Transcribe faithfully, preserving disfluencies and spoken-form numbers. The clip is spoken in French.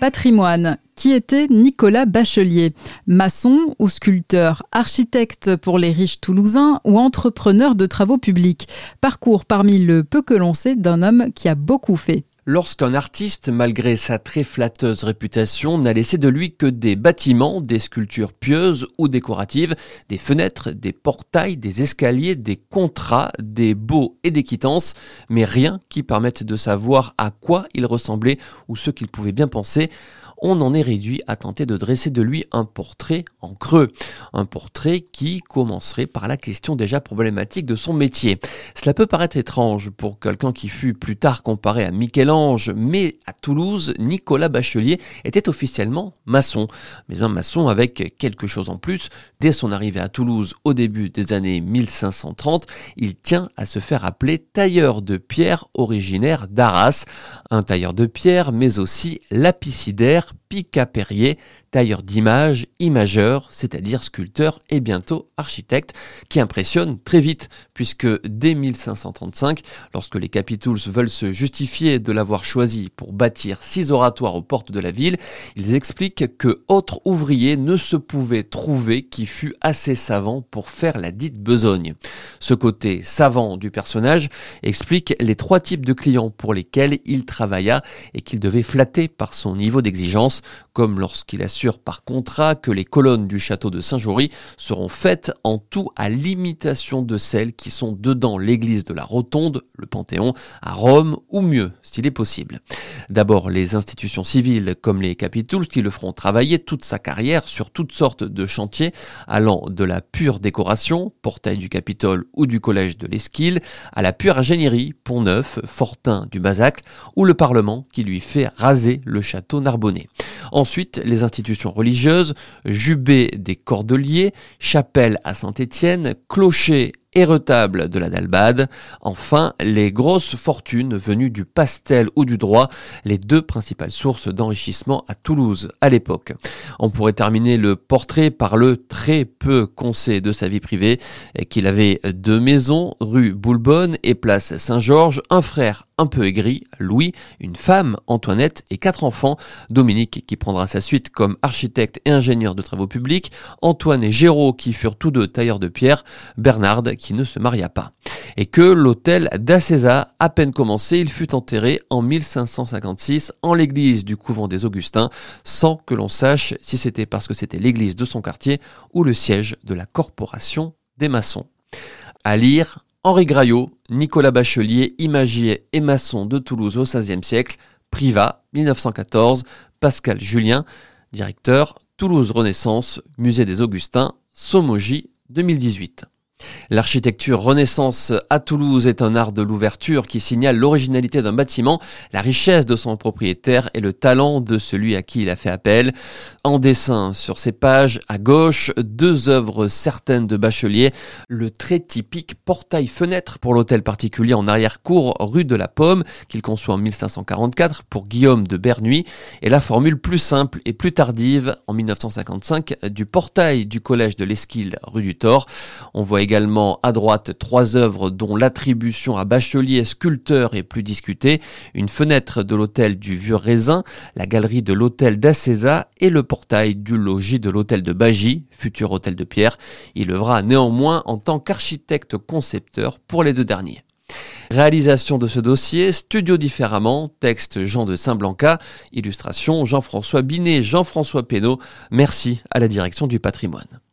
Patrimoine. Qui était Nicolas Bachelier? Maçon ou sculpteur, architecte pour les riches toulousains ou entrepreneur de travaux publics? Parcours parmi le peu que l'on sait d'un homme qui a beaucoup fait. Lorsqu'un artiste, malgré sa très flatteuse réputation, n'a laissé de lui que des bâtiments, des sculptures pieuses ou décoratives, des fenêtres, des portails, des escaliers, des contrats, des baux et des quittances, mais rien qui permette de savoir à quoi il ressemblait ou ce qu'il pouvait bien penser, on en est réduit à tenter de dresser de lui un portrait en creux. Un portrait qui commencerait par la question déjà problématique de son métier. Cela peut paraître étrange pour quelqu'un qui fut plus tard comparé à Michel-Ange, mais à Toulouse, Nicolas Bachelier était officiellement maçon. Mais un maçon avec quelque chose en plus. Dès son arrivée à Toulouse au début des années mille cinq cent trente, il tient à se faire appeler tailleur de pierre originaire d'Arras. Un tailleur de pierre, mais aussi lapicidaire, pic-à-perrier, tailleur d'images, imageur, c'est-à-dire sculpteur et bientôt architecte, qui impressionne très vite, puisque dès mille cinq cent trente-cinq, lorsque les Capitouls veulent se justifier de l'avoir choisi pour bâtir six oratoires aux portes de la ville, ils expliquent que autre ouvrier ne se pouvait trouver qui fût assez savant pour faire la dite besogne. Ce côté savant du personnage explique les trois types de clients pour lesquels il travailla et qu'il devait flatter par son niveau d'exigence, comme lorsqu'il assure par contrat que les colonnes du château de Saint-Jory seront faites en tout à l'imitation de celles qui sont dedans l'église de la Rotonde, le Panthéon, à Rome, ou mieux, s'il est possible. D'abord, les institutions civiles, comme les Capitouls, qui le feront travailler toute sa carrière sur toutes sortes de chantiers, allant de la pure décoration, portail du Capitole ou du collège de l'Esquile, à la pure ingénierie, Pont-Neuf, Fortin du Bazacle, ou le Parlement qui lui fait raser le château Narbonnais. Ensuite, les institutions religieuses, jubé des Cordeliers, chapelle à Saint-Étienne, clocher et retable de la Dalbade. Enfin, les grosses fortunes venues du pastel ou du droit, les deux principales sources d'enrichissement à Toulouse à l'époque. On pourrait terminer le portrait par le très peu qu'on sait de sa vie privée, qu'il avait deux maisons, rue Boulbonne et place Saint-Georges, un frère un peu aigri, Louis, une femme, Antoinette, et quatre enfants, Dominique qui prendra sa suite comme architecte et ingénieur de travaux publics, Antoine et Géraud qui furent tous deux tailleurs de pierre, Bernard qui ne se maria pas. Et que l'hôtel d'Acézat, à peine commencé, il fut enterré en mille cinq cent cinquante-six en l'église du couvent des Augustins, sans que l'on sache si c'était parce que c'était l'église de son quartier ou le siège de la corporation des maçons. À lire Henri Graillot, Nicolas Bachelier, imagier et maçon de Toulouse au seizième siècle, Privas, mille neuf cent quatorze, Pascal Julien, directeur, Toulouse Renaissance, Musée des Augustins, Sommogy, deux mille dix-huit. L'architecture Renaissance à Toulouse est un art de l'ouverture qui signale l'originalité d'un bâtiment, la richesse de son propriétaire et le talent de celui à qui il a fait appel. En dessin sur ces pages, à gauche, deux œuvres certaines de Bachelier, le très typique portail-fenêtre pour l'hôtel particulier en arrière-cour rue de la Pomme qu'il conçoit en mille cinq cent quarante-quatre pour Guillaume de Bernuy et la formule plus simple et plus tardive en mille neuf cent cinquante-cinq du portail du collège de l'Esquile rue du Thor. On voit également à droite trois œuvres dont l'attribution à Bachelier sculpteur est plus discutée, une fenêtre de l'hôtel du Vieux Raisin, la galerie de l'hôtel d'Acézat et le portail du logis de l'hôtel de Bagy, futur hôtel de pierre. Il œuvra néanmoins en tant qu'architecte concepteur pour les deux derniers. Réalisation de ce dossier, Studio Différemment, texte Jean de Saint-Blanca, illustration Jean-François Binet, Jean-François Pénaud. Merci à la direction du patrimoine.